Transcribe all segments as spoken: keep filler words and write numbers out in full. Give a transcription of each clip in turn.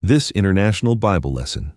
This International Bible Lesson,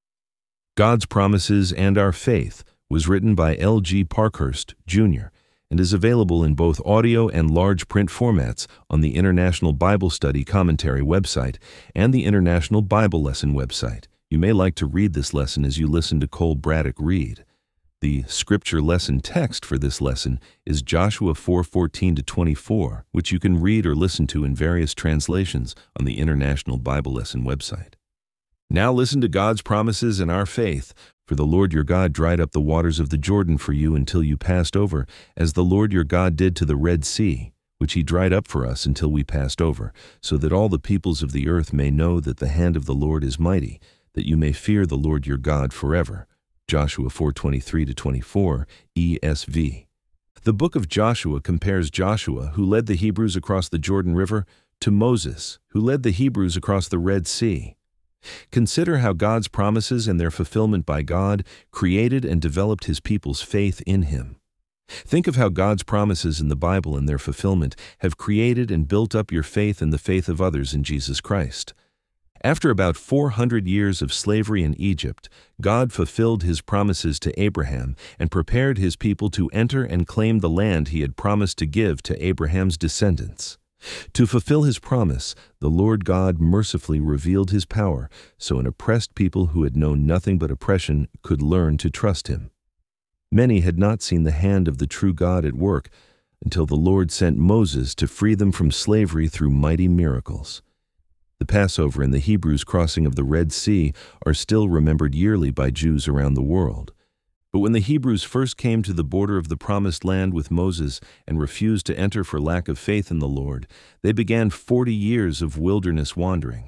God's Promises and Our Faith, was written by L G Parkhurst, Junior and is available in both audio and large print formats on the International Bible Study Commentary website and the International Bible Lesson website. You may like to read this lesson as you listen to Cole Braddock read. The scripture lesson text for this lesson is Joshua four fourteen to twenty-four, which you can read or listen to in various translations on the International Bible Lesson website. Now listen to God's promises and our faith. For the Lord your God dried up the waters of the Jordan for you until you passed over, as the Lord your God did to the Red Sea, which he dried up for us until we passed over, so that all the peoples of the earth may know that the hand of the Lord is mighty, that you may fear the Lord your God forever. Joshua four twenty-three to twenty-four, E S V. The book of Joshua compares Joshua, who led the Hebrews across the Jordan River, to Moses, who led the Hebrews across the Red Sea. Consider how God's promises and their fulfillment by God created and developed his people's faith in him. Think of how God's promises in the Bible and their fulfillment have created and built up your faith and the faith of others in Jesus Christ. After about four hundred years of slavery in Egypt, God fulfilled his promises to Abraham and prepared his people to enter and claim the land he had promised to give to Abraham's descendants. To fulfill his promise, the Lord God mercifully revealed his power so an oppressed people who had known nothing but oppression could learn to trust him. Many had not seen the hand of the true God at work until the Lord sent Moses to free them from slavery through mighty miracles. The Passover and the Hebrews' crossing of the Red Sea are still remembered yearly by Jews around the world. But when the Hebrews first came to the border of the Promised Land with Moses and refused to enter for lack of faith in the Lord, they began forty years of wilderness wandering.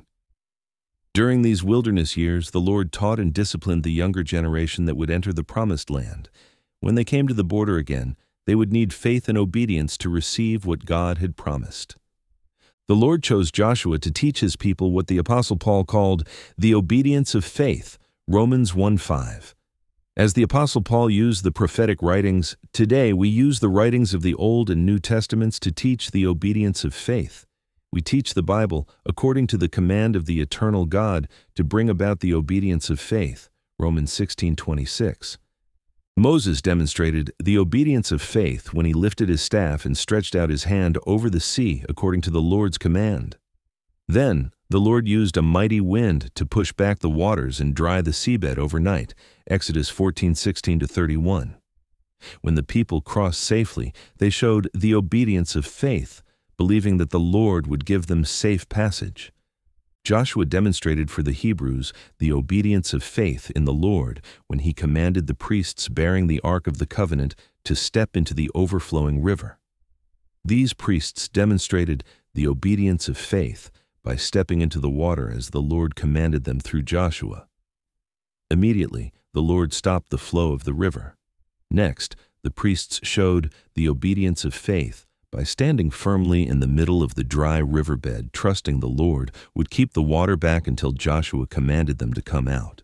During these wilderness years, the Lord taught and disciplined the younger generation that would enter the Promised Land. When they came to the border again, they would need faith and obedience to receive what God had promised. The Lord chose Joshua to teach his people what the Apostle Paul called the obedience of faith, Romans one five. As the Apostle Paul used the prophetic writings, today we use the writings of the Old and New Testaments to teach the obedience of faith. We teach the Bible according to the command of the eternal God to bring about the obedience of faith, Romans sixteen twenty-six. Moses demonstrated the obedience of faith when he lifted his staff and stretched out his hand over the sea according to the Lord's command. Then the Lord used a mighty wind to push back the waters and dry the seabed overnight, Exodus fourteen sixteen to thirty-one. When the people crossed safely, they showed the obedience of faith, believing that the Lord would give them safe passage. Joshua demonstrated for the Hebrews the obedience of faith in the Lord when he commanded the priests bearing the Ark of the Covenant to step into the overflowing river. These priests demonstrated the obedience of faith by stepping into the water as the Lord commanded them through Joshua. Immediately, the Lord stopped the flow of the river. Next, the priests showed the obedience of faith by standing firmly in the middle of the dry riverbed, trusting the Lord would keep the water back until Joshua commanded them to come out.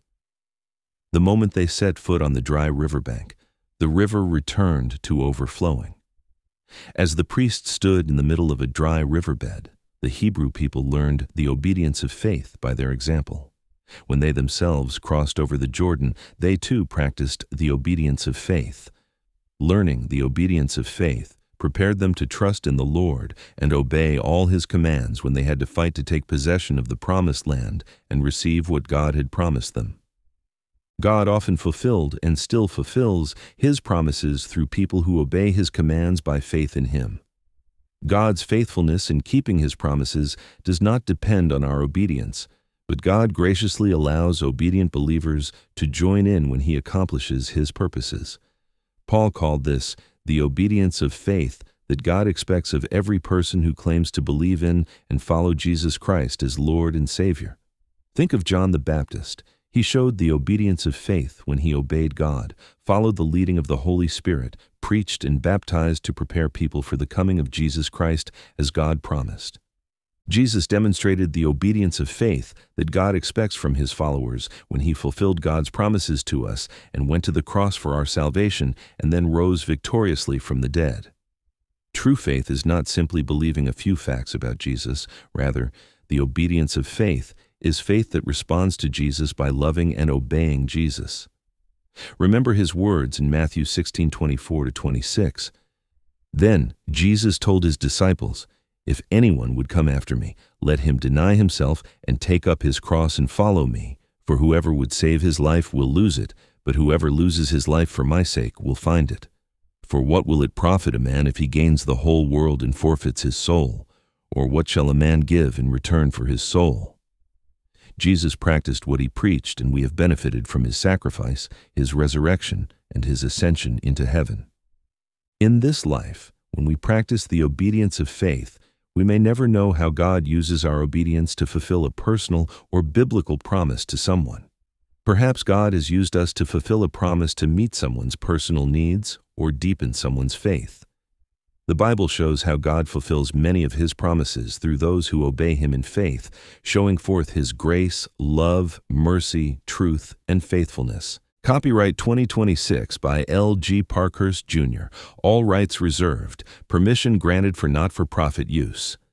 The moment they set foot on the dry riverbank, the river returned to overflowing. As the priests stood in the middle of a dry riverbed, the Hebrew people learned the obedience of faith by their example. When they themselves crossed over the Jordan, they too practiced the obedience of faith. Learning the obedience of faith prepared them to trust in the Lord and obey all his commands when they had to fight to take possession of the Promised Land and receive what God had promised them. God often fulfilled and still fulfills his promises through people who obey his commands by faith in him. God's faithfulness in keeping his promises does not depend on our obedience, but God graciously allows obedient believers to join in when he accomplishes his purposes. Paul called this the obedience of faith that God expects of every person who claims to believe in and follow Jesus Christ as Lord and Savior. Think of John the Baptist. He showed the obedience of faith when he obeyed God, followed the leading of the Holy Spirit, preached and baptized to prepare people for the coming of Jesus Christ as God promised. Jesus demonstrated the obedience of faith that God expects from his followers when he fulfilled God's promises to us and went to the cross for our salvation and then rose victoriously from the dead. True faith is not simply believing a few facts about Jesus. Rather, the obedience of faith is faith that responds to Jesus by loving and obeying Jesus. Remember his words in Matthew sixteen twenty-four to twenty-six. Then Jesus told his disciples, "If anyone would come after me, let him deny himself and take up his cross and follow me. For whoever would save his life will lose it, but whoever loses his life for my sake will find it. For what will it profit a man if he gains the whole world and forfeits his soul? Or what shall a man give in return for his soul?" Jesus practiced what he preached, and we have benefited from his sacrifice, his resurrection, and his ascension into heaven. In this life, when we practice the obedience of faith, we may never know how God uses our obedience to fulfill a personal or biblical promise to someone. Perhaps God has used us to fulfill a promise to meet someone's personal needs or deepen someone's faith. The Bible shows how God fulfills many of his promises through those who obey him in faith, showing forth his grace, love, mercy, truth, and faithfulness. Copyright twenty twenty-six by L G Parkhurst, Junior All rights reserved. Permission granted for not-for-profit use.